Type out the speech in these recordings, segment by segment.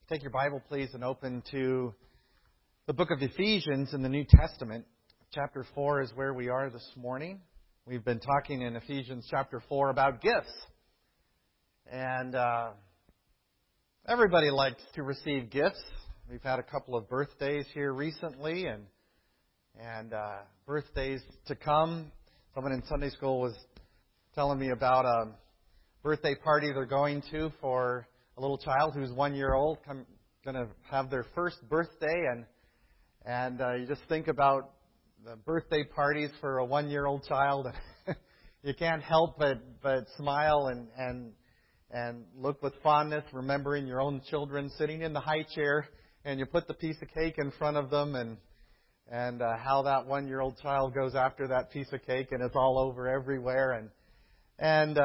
Take your Bible, please, and open to the book of Ephesians in the New Testament. Chapter 4 is where we are this morning. We've been talking in Ephesians chapter 4 about gifts. And everybody likes to receive gifts. We've had a couple of birthdays here recently and birthdays to come. Someone in Sunday school was telling me about a birthday party they're going to for a little child who's 1 year old, going to have their first birthday, and you just think about the birthday parties for a 1 year old child. You can't help but smile and look with fondness, remembering your own children sitting in the high chair, and you put the piece of cake in front of them, and how that 1 year old child goes after that piece of cake, and it's all over everywhere, and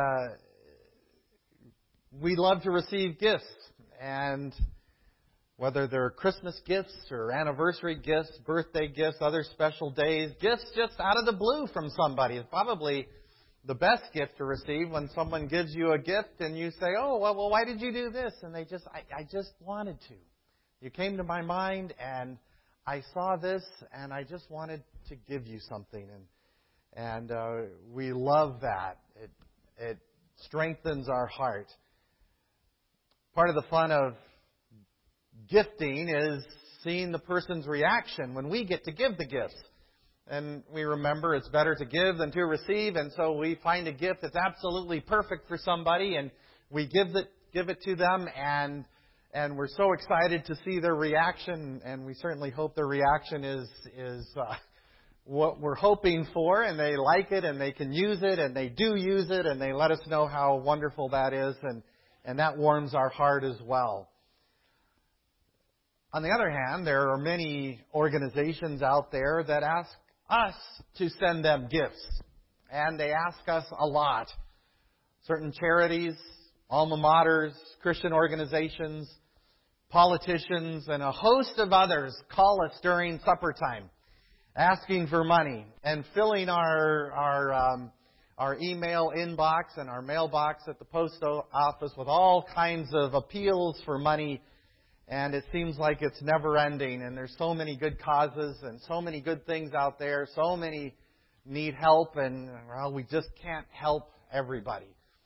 we love to receive gifts, and whether they're Christmas gifts or anniversary gifts, birthday gifts, other special days, gifts just out of the blue from somebody is probably the best gift to receive, when someone gives you a gift and you say, oh, well, why did you do this? And they just, I just wanted to. You came to my mind and I saw this and I just wanted to give you something. And we love that. It strengthens our heart. Part of the fun of gifting is seeing the person's reaction when we get to give the gifts. And we remember it's better to give than to receive, and so we find a gift that's absolutely perfect for somebody, and we give it to them, and we're so excited to see their reaction, and we certainly hope their reaction is what we're hoping for, and they like it, and they can use it, and they do use it, and they let us know how wonderful that is, and that warms our heart as well. On the other hand, there are many organizations out there that ask us to send them gifts. And they ask us a lot. Certain charities, alma maters, Christian organizations, politicians, and a host of others call us during supper time, asking for money and filling our email inbox and our mailbox at the post office with all kinds of appeals for money. And it seems like it's never ending. And there's so many good causes and so many good things out there. So many need help. And, well, we just can't help everybody.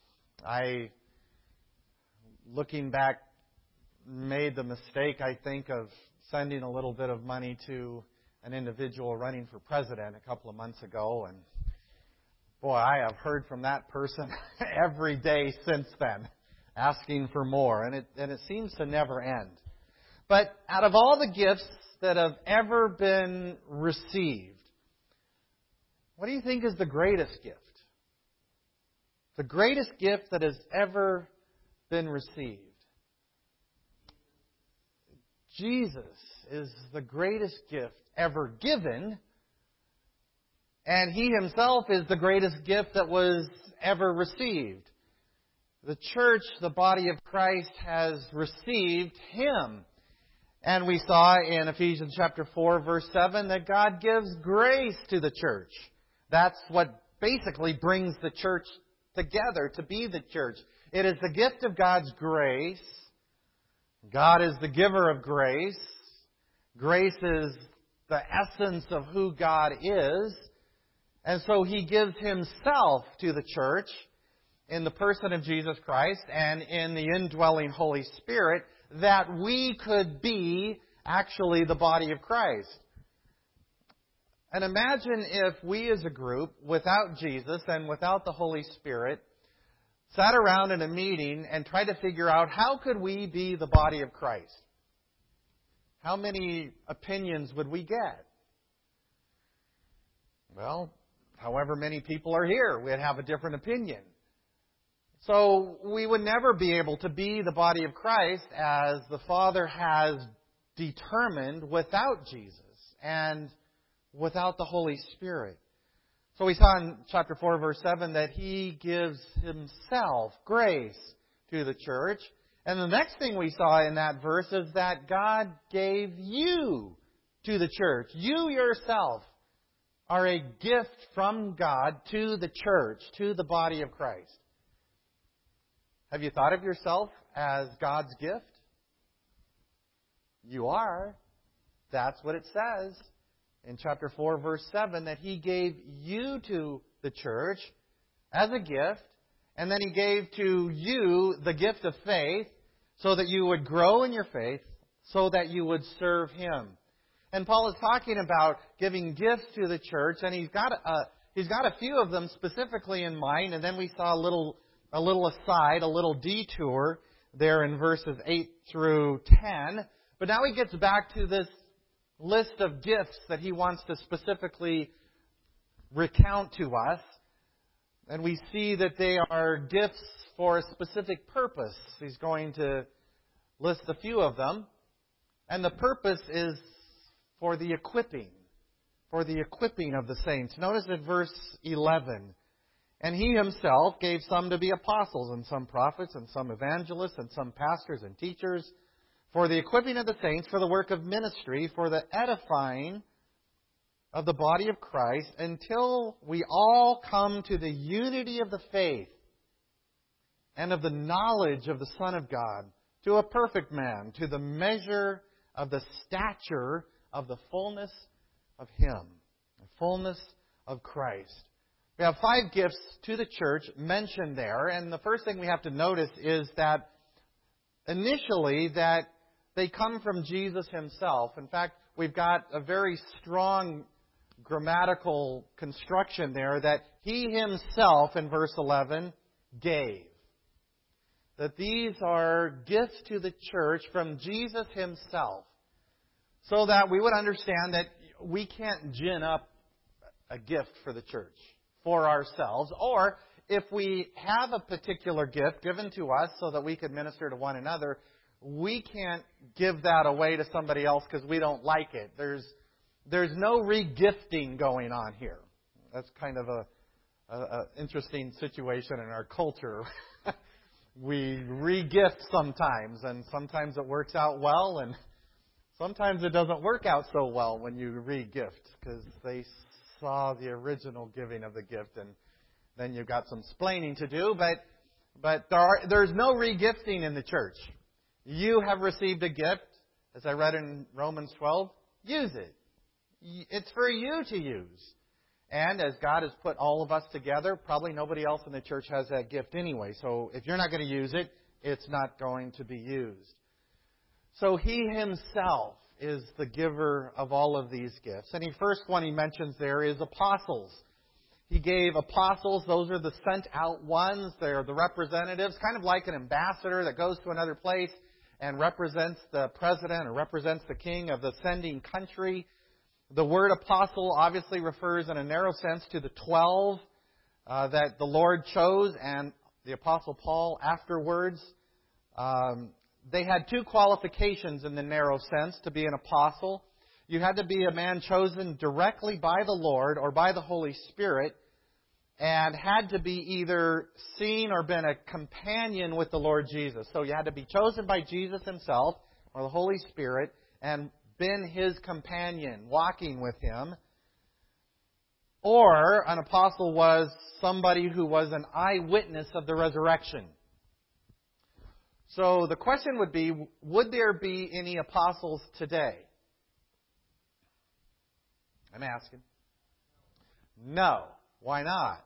Looking back, made the mistake, I think, of sending a little bit of money to an individual running for president a couple of months ago. And, boy, I have heard from that person every day since then, asking for more. And it seems to never end. But out of all the gifts that have ever been received, what do you think is the greatest gift? The greatest gift that has ever been received. Jesus is the greatest gift ever given, and He Himself is the greatest gift that was ever received. The church, the body of Christ, has received Him. And we saw in Ephesians chapter 4, verse 7, that God gives grace to the church. That's what basically brings the church together to be the church. It is the gift of God's grace. God is the giver of grace. Grace is the essence of who God is. And so He gives Himself to the church in the person of Jesus Christ and in the indwelling Holy Spirit, that we could be actually the body of Christ. And imagine if we as a group, without Jesus and without the Holy Spirit, sat around in a meeting and tried to figure out how could we be the body of Christ. How many opinions would we get? Well, however many people are here, we'd have a different opinion. So we would never be able to be the body of Christ as the Father has determined without Jesus and without the Holy Spirit. So we saw in chapter 4, verse 7, that He gives Himself grace to the church. And the next thing we saw in that verse is that God gave you to the church. You yourself are a gift from God to the church, to the body of Christ. Have you thought of yourself as God's gift? You are. That's what it says in chapter 4, verse 7, that He gave you to the church as a gift, and then He gave to you the gift of faith so that you would grow in your faith, so that you would serve Him. And Paul is talking about giving gifts to the church, and he's got a few of them specifically in mind, and then we saw a little aside, a little detour there in verses 8 through 10. But now he gets back to this list of gifts that he wants to specifically recount to us. And we see that they are gifts for a specific purpose. He's going to list a few of them. And the purpose is for the equipping of the saints. Notice at verse 11, and He Himself gave some to be apostles, and some prophets, and some evangelists, and some pastors and teachers, for the equipping of the saints, for the work of ministry, for the edifying of the body of Christ, until we all come to the unity of the faith and of the knowledge of the Son of God, to a perfect man, to the measure of the stature of the fullness of Him, the fullness of Christ. We have 5 gifts to the church mentioned there, and the first thing we have to notice is that initially that they come from Jesus Himself. In fact, we've got a very strong grammatical construction there that He Himself, in verse 11, gave. That these are gifts to the church from Jesus Himself, so that we would understand that we can't gin up a gift for the church for ourselves, or if we have a particular gift given to us so that we could minister to one another, we can't give that away to somebody else because we don't like it. There's no re-gifting going on here. That's kind of a interesting situation in our culture. We re-gift sometimes, and sometimes it works out well, and sometimes it doesn't work out so well when you re-gift because they saw the original giving of the gift, and then you've got some splaining to do. But there's no re-gifting in the church. You have received a gift, as I read in Romans 12. Use it. It's for you to use. And as God has put all of us together, probably nobody else in the church has that gift anyway. So if you're not going to use it, it's not going to be used. So He Himself is the giver of all of these gifts. And the first one He mentions there is apostles. He gave apostles. Those are the sent out ones. They're the representatives, kind of like an ambassador that goes to another place and represents the president or represents the king of the sending country. The word apostle obviously refers in a narrow sense to the 12 that the Lord chose, and the Apostle Paul afterwards. They had 2 qualifications in the narrow sense to be an apostle. You had to be a man chosen directly by the Lord or by the Holy Spirit, and had to be either seen or been a companion with the Lord Jesus. So you had to be chosen by Jesus Himself or the Holy Spirit and been His companion, walking with Him. Or an apostle was somebody who was an eyewitness of the resurrection. So the question would be, would there be any apostles today? I'm asking. No. Why not?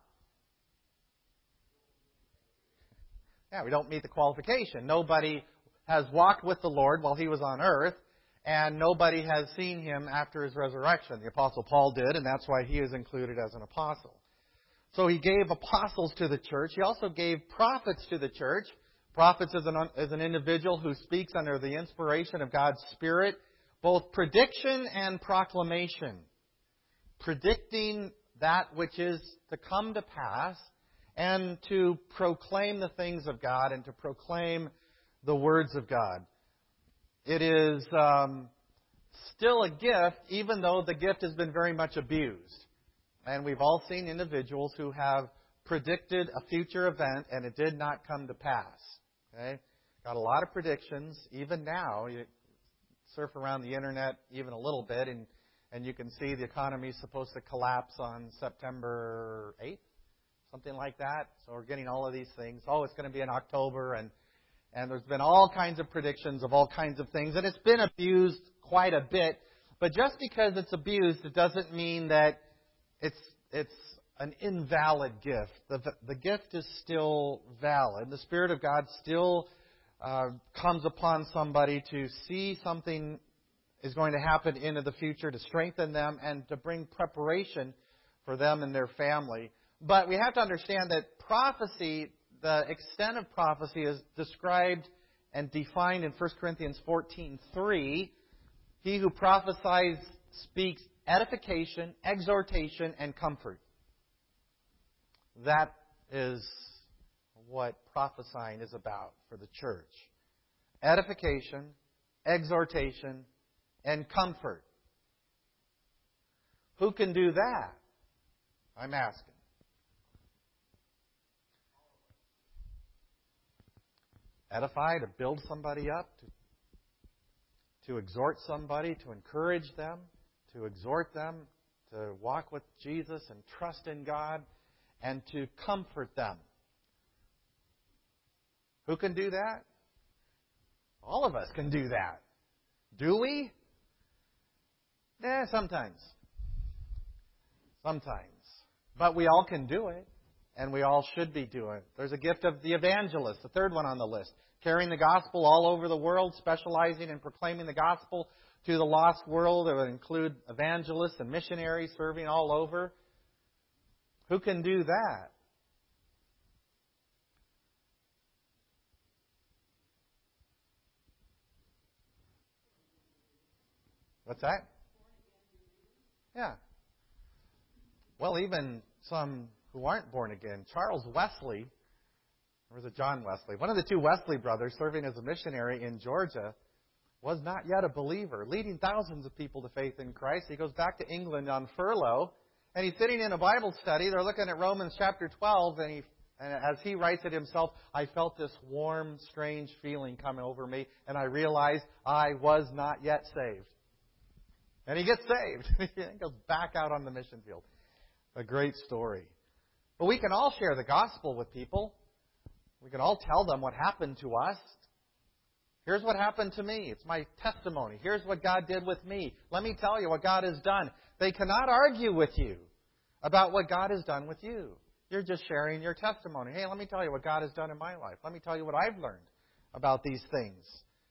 Yeah, we don't meet the qualification. Nobody has walked with the Lord while He was on earth, and nobody has seen Him after His resurrection. The Apostle Paul did, and that's why he is included as an apostle. So He gave apostles to the church. He also gave prophets to the church. Prophets is an individual who speaks under the inspiration of God's Spirit, both prediction and proclamation. Predicting that which is to come to pass, and to proclaim the things of God and to proclaim the words of God. It is still a gift, even though the gift has been very much abused. And we've all seen individuals who have predicted a future event and it did not come to pass. Okay? Got a lot of predictions. Even now, you surf around the internet even a little bit, and you can see the economy is supposed to collapse on September 8th, something like that. So we're getting all of these things. Oh, it's going to be in October, and And there's been all kinds of predictions of all kinds of things. And it's been abused quite a bit. But just because it's abused, it doesn't mean that it's an invalid gift. The gift is still valid. The Spirit of God still comes upon somebody to see something is going to happen into the future, to strengthen them and to bring preparation for them and their family. But we have to understand that prophecy, the extent of prophecy, is described and defined in 1 Corinthians 14:3. He who prophesies speaks edification, exhortation, and comfort. That is what prophesying is about for the church. Edification, exhortation, and comfort. Who can do that? I'm asking. Edify, to build somebody up, to exhort somebody, to encourage them, to exhort them to walk with Jesus and trust in God, and to comfort them. Who can do that? All of us can do that. Do we? Sometimes. Sometimes. But we all can do it, and we all should be doing it. There's a gift of the evangelist, the third one on the list. Carrying the gospel all over the world, specializing in proclaiming the gospel to the lost world. It would include evangelists and missionaries serving all over. Who can do that? What's that? Yeah. Well, even some who aren't born again. Charles Wesley, or was it John Wesley? One of the two Wesley brothers serving as a missionary in Georgia was not yet a believer, leading thousands of people to faith in Christ. He goes back to England on furlough, and he's sitting in a Bible study. They're looking at Romans chapter 12, and as he writes it himself, I felt this warm, strange feeling coming over me, and I realized I was not yet saved. And he gets saved. He goes back out on the mission field. A great story. But we can all share the gospel with people. We can all tell them what happened to us. Here's what happened to me. It's my testimony. Here's what God did with me. Let me tell you what God has done. They cannot argue with you about what God has done with you. You're just sharing your testimony. Hey, let me tell you what God has done in my life. Let me tell you what I've learned about these things.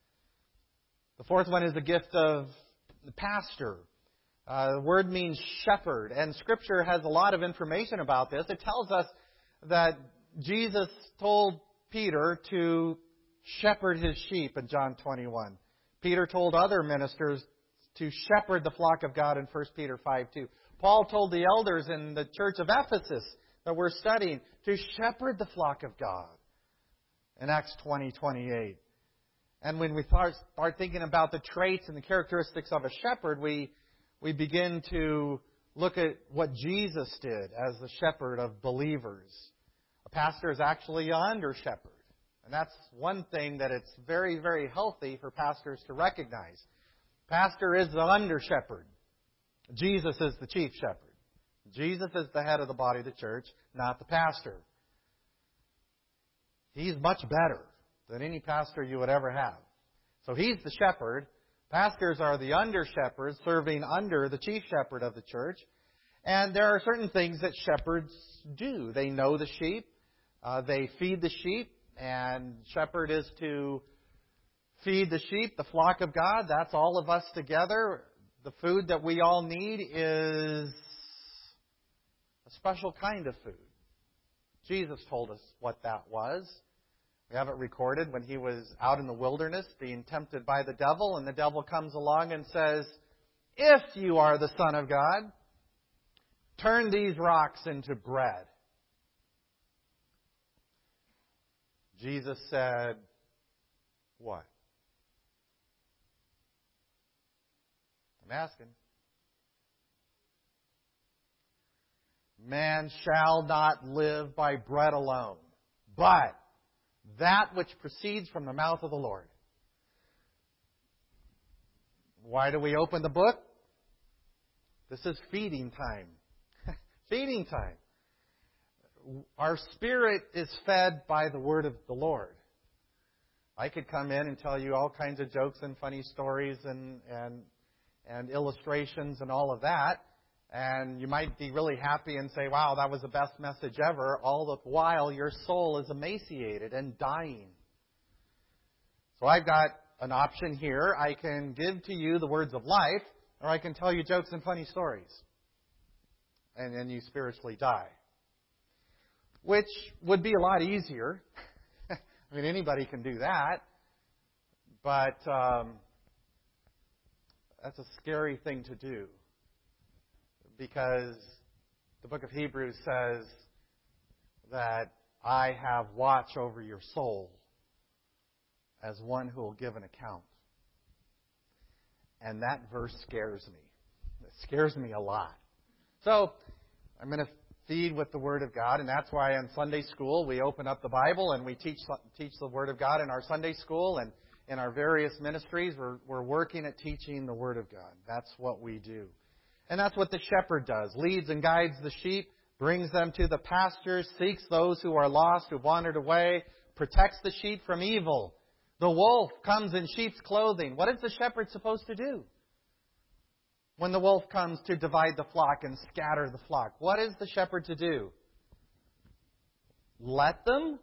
The fourth one is the gift of the pastor. The word means shepherd, and Scripture has a lot of information about this. It tells us that Jesus told Peter to shepherd his sheep in John 21. Peter told other ministers to shepherd the flock of God in 1 Peter 5:2. Paul told the elders in the church of Ephesus that we're studying to shepherd the flock of God in Acts 20:28. And when we start thinking about the traits and the characteristics of a shepherd, we begin to look at what Jesus did as the shepherd of believers. A pastor is actually an under-shepherd. And that's one thing that it's very, very healthy for pastors to recognize. Pastor is the under-shepherd. Jesus is the chief shepherd. Jesus is the head of the body of the church, not the pastor. He's much better than any pastor you would ever have. So he's the shepherd. Pastors are the under-shepherds serving under the chief shepherd of the church. And there are certain things that shepherds do. They know the sheep. They feed the sheep. And shepherd is to feed the sheep, the flock of God. That's all of us together. The food that we all need is a special kind of food. Jesus told us what that was. We have it recorded when He was out in the wilderness being tempted by the devil, and the devil comes along and says, "If you are the Son of God, turn these rocks into bread." Jesus said, what? I'm asking. Man shall not live by bread alone, but that which proceeds from the mouth of the Lord. Why do we open the book? This is feeding time. Feeding time. Our spirit is fed by the word of the Lord. I could come in and tell you all kinds of jokes and funny stories and illustrations and all of that. And you might be really happy and say, wow, that was the best message ever, all the while your soul is emaciated and dying. So I've got an option here. I can give to you the words of life, or I can tell you jokes and funny stories. And then you spiritually die. Which would be a lot easier. I mean, anybody can do that. But that's a scary thing to do. Because the book of Hebrews says that I have watch over your soul as one who will give an account. And that verse scares me. It scares me a lot. So I'm going to feed with the Word of God, and that's why on Sunday school we open up the Bible and we teach the Word of God in our Sunday school, and in our various ministries we're working at teaching the Word of God. That's what we do. And that's what the shepherd does. Leads and guides the sheep, brings them to the pastures, seeks those who are lost, who wandered away, protects the sheep from evil. The wolf comes in sheep's clothing. What is the shepherd supposed to do when the wolf comes to divide the flock and scatter the flock? What is the shepherd to do? Let them?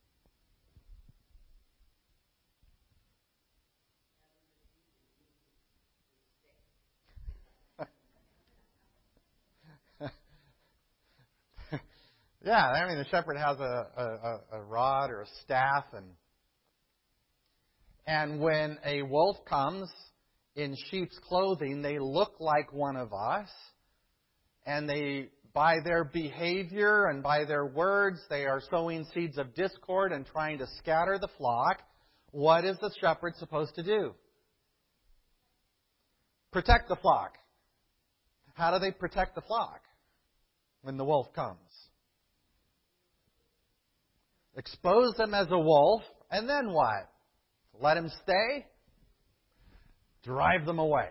Yeah, I mean, the shepherd has a rod or a staff, and when a wolf comes in sheep's clothing, they look like one of us, and they, by their behavior and by their words, they are sowing seeds of discord and trying to scatter the flock. What is the shepherd supposed to do? Protect the flock. How do they protect the flock when the wolf comes? Expose them as a wolf, and then what? Let him stay? Drive them away.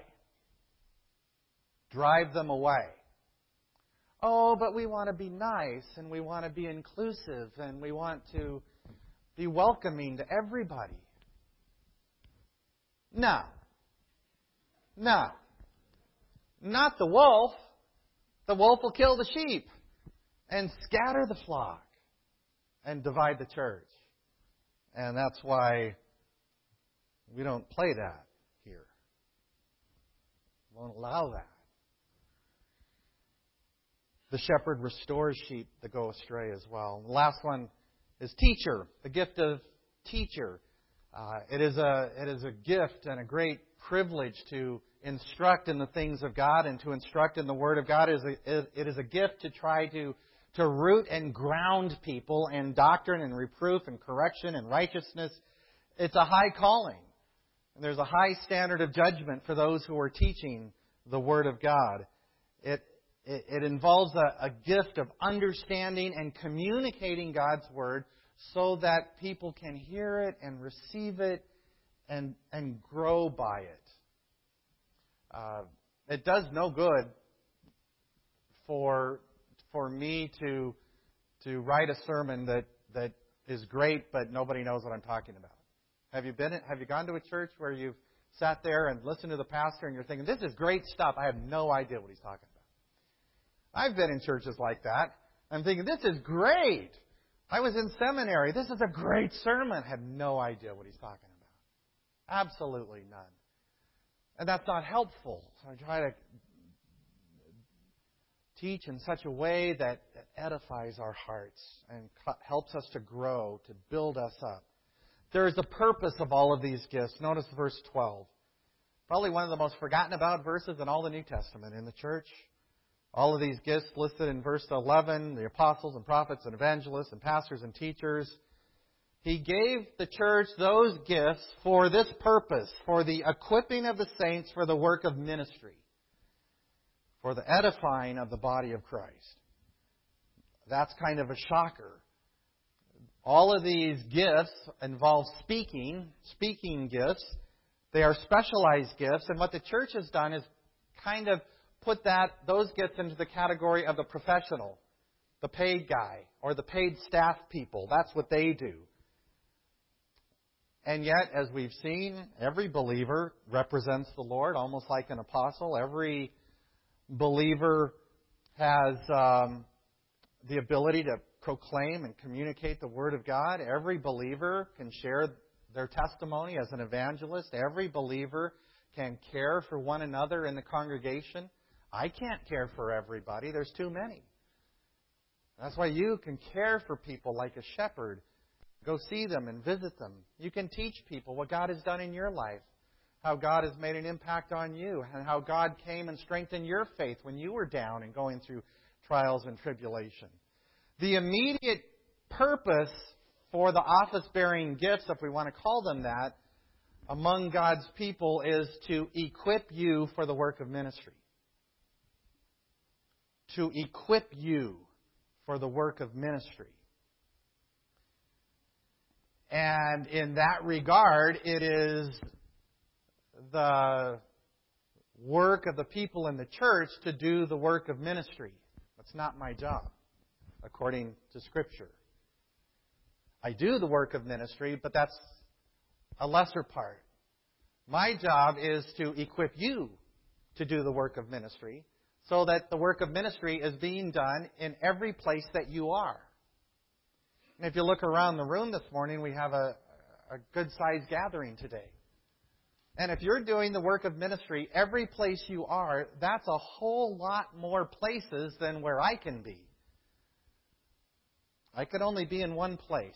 Drive them away. Oh, but we want to be nice, and we want to be inclusive, and we want to be welcoming to everybody. No. No. Not the wolf. The wolf will kill the sheep and scatter the flock and divide the church. And that's why we don't play that here. We won't allow that. The shepherd restores sheep that go astray as well. The last one is teacher, the gift of teacher. It is a gift and a great privilege to instruct in the things of God and to instruct in the Word of God. It is a gift to try to root and ground people in doctrine and reproof and correction and righteousness. It's a high calling. And there's a high standard of judgment for those who are teaching the Word of God. It involves a gift of understanding and communicating God's Word so that people can hear it and receive it and grow by it. It does no good for me to write a sermon that is great, but nobody knows what I'm talking about. Have you gone to a church where you've sat there and listened to the pastor and you're thinking, this is great stuff. I have no idea what he's talking about. I've been in churches like that. I'm thinking, this is great. I was in seminary. This is a great sermon. I have no idea what he's talking about. Absolutely none. And that's not helpful. So I try to teach in such a way that edifies our hearts and helps us to grow, to build us up. There is a purpose of all of these gifts. Notice verse 12. Probably one of the most forgotten about verses in all the New Testament in the church. All of these gifts listed in verse 11, the apostles and prophets and evangelists and pastors and teachers. He gave the church those gifts for this purpose, for the equipping of the saints for the work of ministry, for the edifying of the body of Christ. That's kind of a shocker. All of these gifts involve speaking gifts. They are specialized gifts, and what the church has done is kind of put those gifts into the category of the professional, the paid guy, or the paid staff people. That's what they do. And yet, as we've seen, every believer represents the Lord, almost like an apostle. Every believer has the ability to proclaim and communicate the Word of God. Every believer can share their testimony as an evangelist. Every believer can care for one another in the congregation. I can't care for everybody. There's too many. That's why you can care for people like a shepherd. Go see them and visit them. You can teach people what God has done in your life, how God has made an impact on you, and how God came and strengthened your faith when you were down and going through trials and tribulation. The immediate purpose for the office-bearing gifts, if we want to call them that, among God's people is to equip you for the work of ministry. To equip you for the work of ministry. And in that regard, it is the work of the people in the church to do the work of ministry. That's not my job, according to Scripture. I do the work of ministry, but that's a lesser part. My job is to equip you to do the work of ministry so that the work of ministry is being done in every place that you are. And if you look around the room this morning, we have a good-sized gathering today. And if you're doing the work of ministry every place you are, that's a whole lot more places than where I can be. I could only be in one place.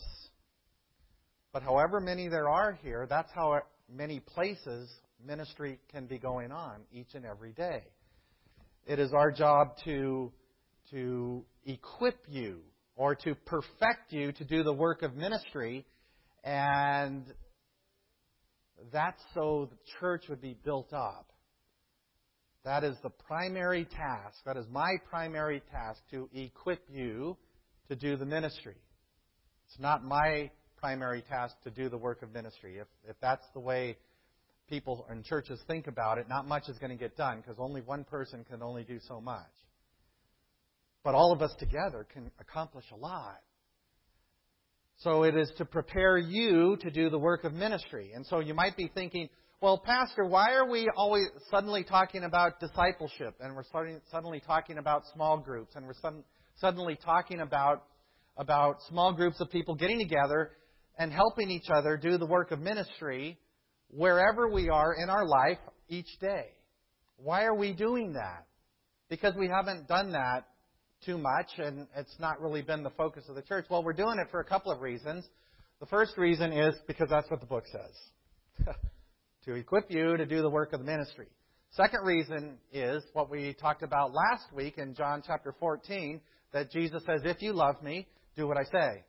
But however many there are here, that's how many places ministry can be going on each and every day. It is our job to equip you or to perfect you to do the work of ministry, and that's so the church would be built up. That is the primary task. That is my primary task, to equip you to do the ministry. It's not my primary task to do the work of ministry. If that's the way people in churches think about it, not much is going to get done because only one person can only do so much. But all of us together can accomplish a lot. So it is to prepare you to do the work of ministry. And so you might be thinking, well, Pastor, why are we always suddenly talking about discipleship? And we're suddenly talking about small groups. And we're suddenly talking about small groups of people getting together and helping each other do the work of ministry wherever we are in our life each day. Why are we doing that? Because we haven't done that too much, and it's not really been the focus of the church. Well, we're doing it for a couple of reasons. The first reason is because that's what the book says. To equip you to do the work of the ministry. Second reason is what we talked about last week in John chapter 14, that Jesus says, if you love me, do what I say.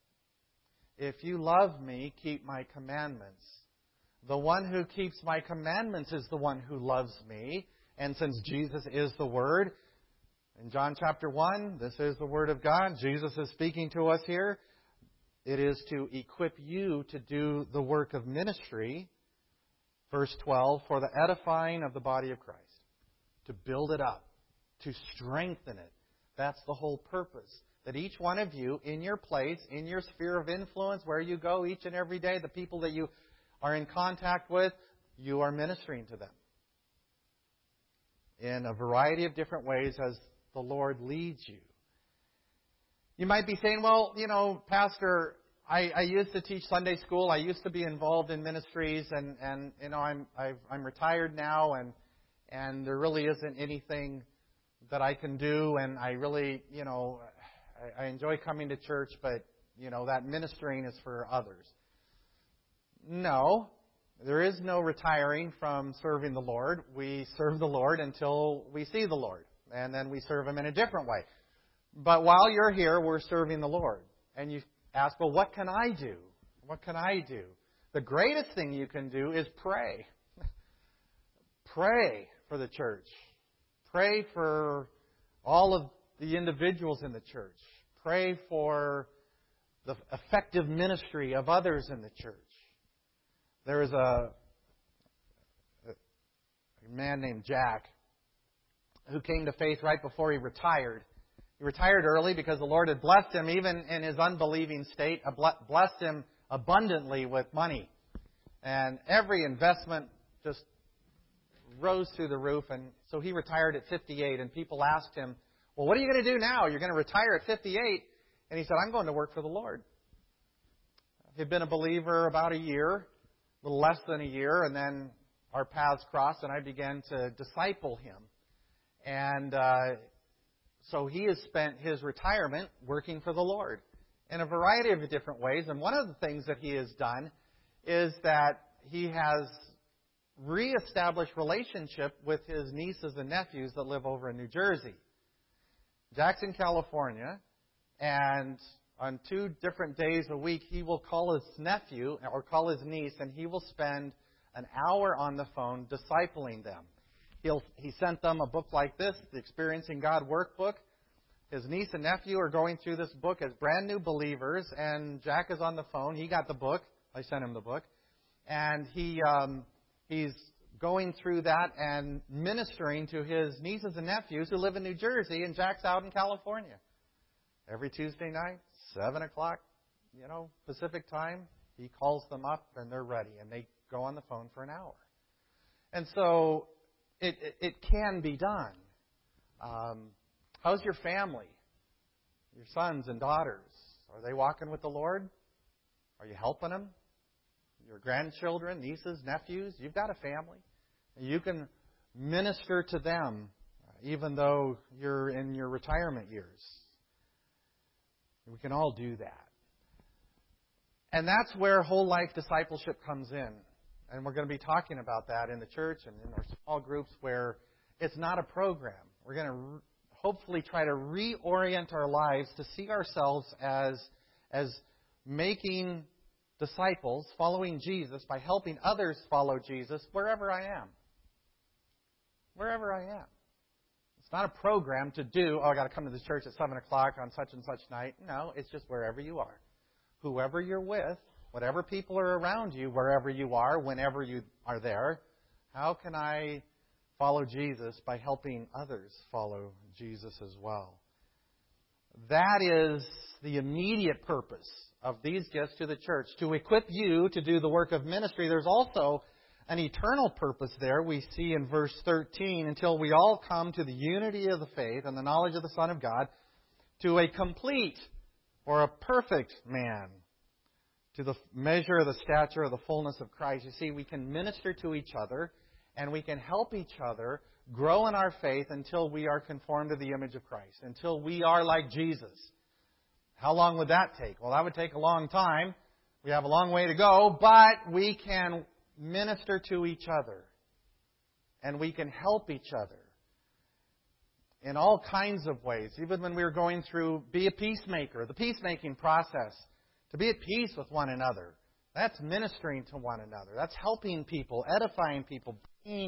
If you love me, keep my commandments. The one who keeps my commandments is the one who loves me. And since Jesus is the Word, in John chapter 1, this is the Word of God. Jesus is speaking to us here. It is to equip you to do the work of ministry. Verse 12, for the edifying of the body of Christ. To build it up. To strengthen it. That's the whole purpose. That each one of you, in your place, in your sphere of influence, where you go each and every day, the people that you are in contact with, you are ministering to them. In a variety of different ways as the Lord leads you. You might be saying, well, Pastor, I used to teach Sunday school. I used to be involved in ministries, and I'm retired now, and there really isn't anything that I can do, and I really, I enjoy coming to church, but, that ministering is for others. No, there is no retiring from serving the Lord. We serve the Lord until we see the Lord, and then we serve Him in a different way. But while you're here, we're serving the Lord. And you ask, well, what can I do? What can I do? The greatest thing you can do is pray. Pray for the church. Pray for all of the individuals in the church. Pray for the effective ministry of others in the church. There is a man named Jack who came to faith right before he retired. He retired early because the Lord had blessed him, even in his unbelieving state, blessed him abundantly with money. And every investment just rose through the roof. And so he retired at 58. And people asked him, well, what are you going to do now? You're going to retire at 58. And he said, I'm going to work for the Lord. He'd been a believer about a year, a little less than a year, and then our paths crossed, and I began to disciple him. And so he has spent his retirement working for the Lord in a variety of different ways. And one of the things that he has done is that he has reestablished relationship with his nieces and nephews that live over in New Jersey. Jackson, California, and on 2 different days a week, he will call his nephew or call his niece, and he will spend an hour on the phone discipling them. He sent them a book like this, the Experiencing God Workbook. His niece and nephew are going through this book as brand new believers, and Jack is on the phone. He got the book. I sent him the book. And he's going through that and ministering to his nieces and nephews who live in New Jersey, and Jack's out in California. Every Tuesday night, 7 o'clock, Pacific time, he calls them up and they're ready, and they go on the phone for an hour. And so it can be done. How's your family? Your sons and daughters? Are they walking with the Lord? Are you helping them? Your grandchildren, nieces, nephews? You've got a family. You can minister to them even though you're in your retirement years. We can all do that. And that's where whole life discipleship comes in. And we're going to be talking about that in the church and in our small groups where it's not a program. We're going to hopefully try to reorient our lives to see ourselves as making disciples, following Jesus, by helping others follow Jesus wherever I am. Wherever I am. It's not a program to do, I got to come to this church at 7 o'clock on such and such night. No, it's just wherever you are. Whoever you're with, whatever people are around you, wherever you are, whenever you are there, how can I follow Jesus by helping others follow Jesus as well? That is the immediate purpose of these gifts to the church, to equip you to do the work of ministry. There's also an eternal purpose there we see in verse 13, until we all come to the unity of the faith and the knowledge of the Son of God, to a complete or a perfect man, to the measure of the stature of the fullness of Christ. You see, we can minister to each other and we can help each other grow in our faith until we are conformed to the image of Christ, until we are like Jesus. How long would that take? Well, that would take a long time. We have a long way to go, but we can minister to each other. And we can help each other in all kinds of ways. Even when we were going through Be a Peacemaker, the peacemaking process, to be at peace with one another. That's ministering to one another. That's helping people, edifying people,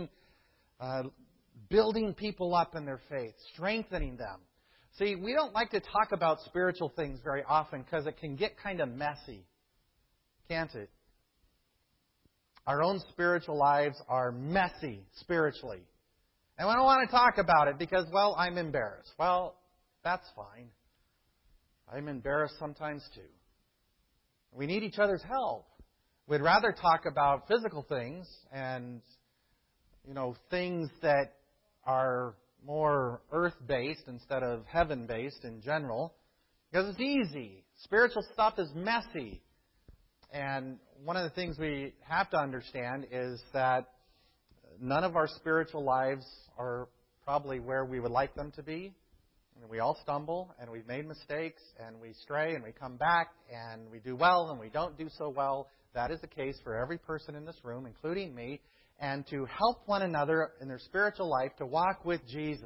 building people up in their faith, strengthening them. See, we don't like to talk about spiritual things very often because it can get kind of messy, can't it? Our own spiritual lives are messy spiritually. And I don't want to talk about it because, well, I'm embarrassed. Well, that's fine. I'm embarrassed sometimes too. We need each other's help. We'd rather talk about physical things and, things that are more earth-based instead of heaven-based in general, because it's easy. Spiritual stuff is messy. And one of the things we have to understand is that none of our spiritual lives are probably where we would like them to be. And we all stumble, and we've made mistakes, and we stray, and we come back, and we do well, and we don't do so well. That is the case for every person in this room, including me. And to help one another in their spiritual life to walk with Jesus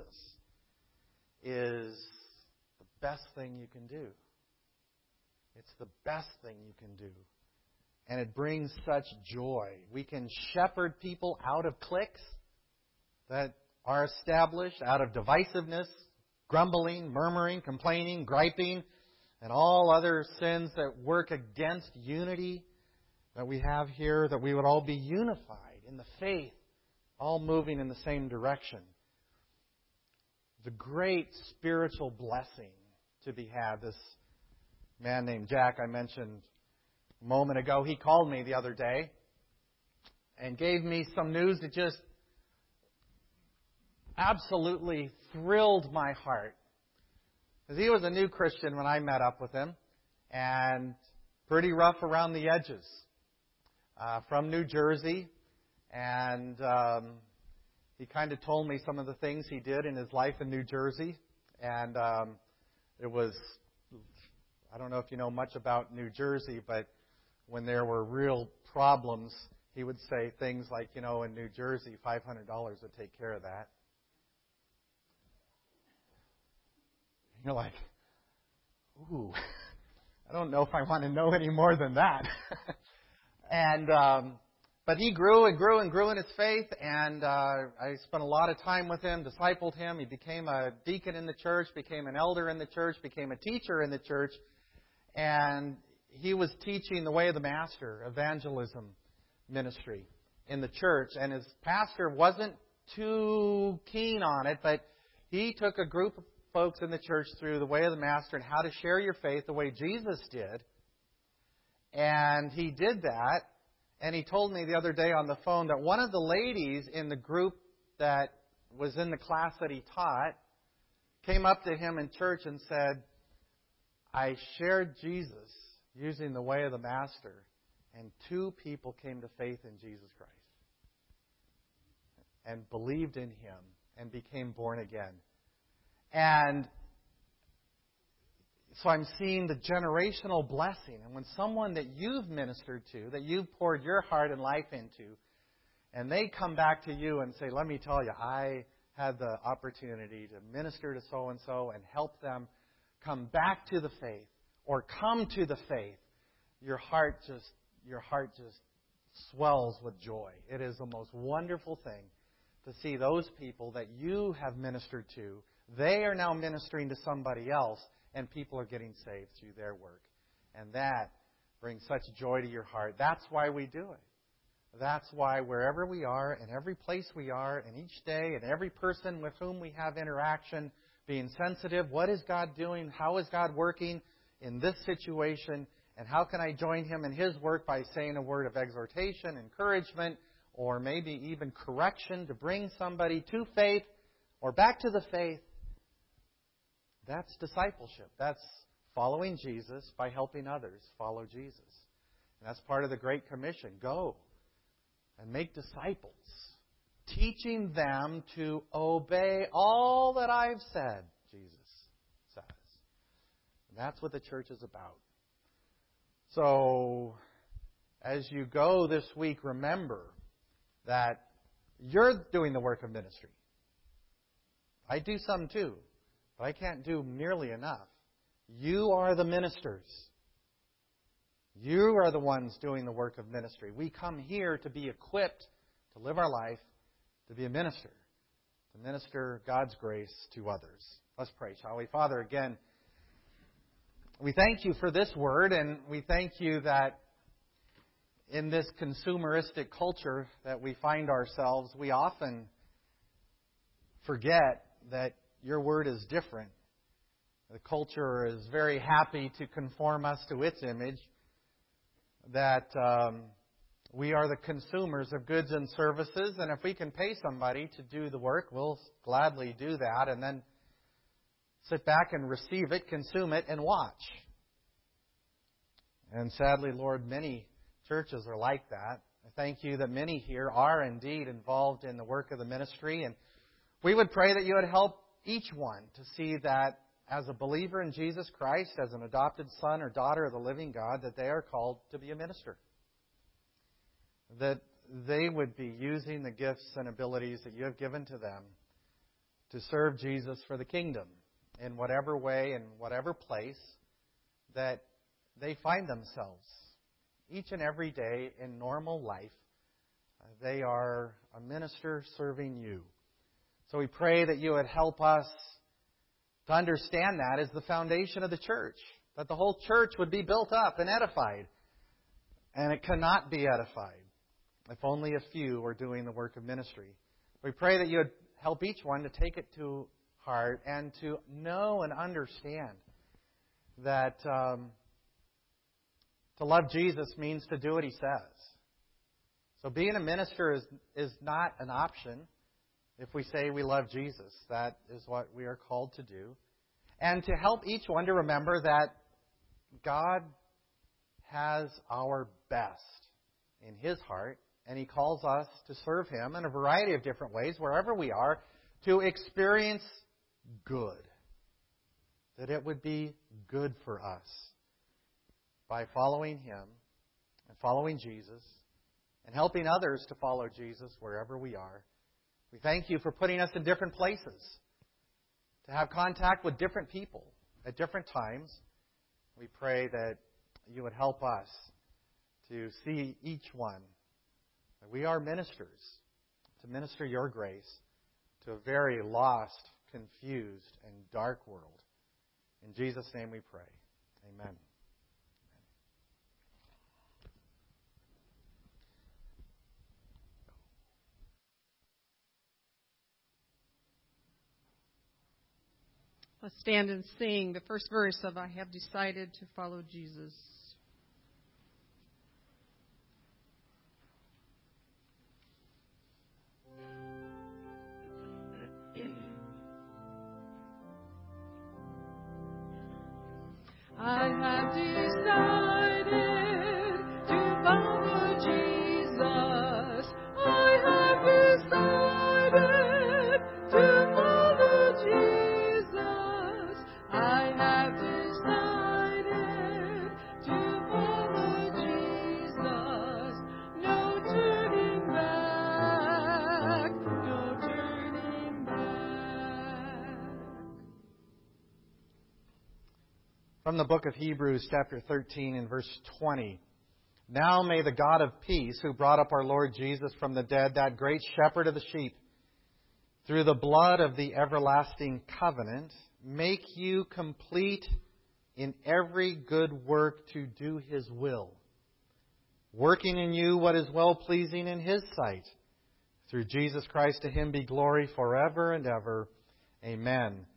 is the best thing you can do. It's the best thing you can do. And it brings such joy. We can shepherd people out of cliques that are established, out of divisiveness, grumbling, murmuring, complaining, griping, and all other sins that work against unity that we have here, that we would all be unified in the faith, all moving in the same direction. The great spiritual blessing to be had. This man named Jack I mentioned a moment ago, he called me the other day, and gave me some news that just absolutely thrilled my heart. Because he was a new Christian when I met up with him, and pretty rough around the edges. From New Jersey, and he kind of told me some of the things he did in his life in New Jersey, and it was, I don't know if you know much about New Jersey, but when there were real problems, he would say things like, in New Jersey, $500 would take care of that. You're like, ooh, I don't know if I want to know any more than that. But he grew and grew and grew in his faith, and I spent a lot of time with him, discipled him. He became a deacon in the church, became an elder in the church, became a teacher in the church, and he was teaching the way of the Master, evangelism ministry in the church. And his pastor wasn't too keen on it, but he took a group of folks in the church through the way of the Master and how to share your faith the way Jesus did. And he did that, and he told me the other day on the phone that one of the ladies in the group that was in the class that he taught came up to him in church and said, I shared Jesus using the way of the Master, and 2 people came to faith in Jesus Christ and believed in Him and became born again. And so I'm seeing the generational blessing. And when someone that you've ministered to, that you've poured your heart and life into, and they come back to you and say, let me tell you, I had the opportunity to minister to so-and-so and help them come back to the faith or come to the faith, your heart just swells with joy. It is the most wonderful thing to see those people that you have ministered to. They are now ministering to somebody else, and people are getting saved through their work. And that brings such joy to your heart. That's why we do it. That's why wherever we are, and every place we are, and each day, and every person with whom we have interaction, being sensitive, what is God doing? How is God working in this situation? And how can I join Him in His work by saying a word of exhortation, encouragement, or maybe even correction to bring somebody to faith or back to the faith? That's discipleship. That's following Jesus by helping others follow Jesus. And that's part of the Great Commission. Go and make disciples, teaching them to obey all that I've said, Jesus says. And that's what the church is about. So, as you go this week, remember that you're doing the work of ministry. I do some too. But I can't do nearly enough. You are the ministers. You are the ones doing the work of ministry. We come here to be equipped to live our life, to be a minister, to minister God's grace to others. Let's pray, shall we? Father, again, we thank You for this word, and we thank You that in this consumeristic culture that we find ourselves, we often forget that Your word is different. The culture is very happy to conform us to its image. That we are the consumers of goods and services, and if we can pay somebody to do the work, we'll gladly do that, and then sit back and receive it, consume it, and watch. And sadly, Lord, many churches are like that. I thank You that many here are indeed involved in the work of the ministry, and we would pray that You would help each one to see that as a believer in Jesus Christ, as an adopted son or daughter of the living God, that they are called to be a minister. That they would be using the gifts and abilities that You have given to them to serve Jesus for the kingdom in whatever way, in whatever place that they find themselves. Each and every day in normal life, they are a minister serving You. So we pray that You would help us to understand that as the foundation of the church. That the whole church would be built up and edified. And it cannot be edified if only a few are doing the work of ministry. We pray that You would help each one to take it to heart and to know and understand that to love Jesus means to do what He says. So being a minister is not an option if we say we love Jesus. That is what we are called to do. And to help each one to remember that God has our best in His heart, and He calls us to serve Him in a variety of different ways, wherever we are, to experience good. That it would be good for us by following Him and following Jesus and helping others to follow Jesus wherever we are. We thank You for putting us in different places, to have contact with different people at different times. We pray that You would help us to see each one, that we are ministers, to minister Your grace to a very lost, confused, and dark world. In Jesus' name we pray. Amen. Let's stand and sing the first verse of I Have Decided to Follow Jesus. I have decided to follow Jesus. I have decided to follow Jesus. I have decided to follow Jesus. No turning back, no turning back. From the book of Hebrews, chapter 13 and verse 20. Now may the God of peace, who brought up our Lord Jesus from the dead, that great shepherd of the sheep, through the blood of the everlasting covenant, make you complete in every good work to do His will, working in you what is well-pleasing in His sight. Through Jesus Christ, to Him be glory forever and ever. Amen.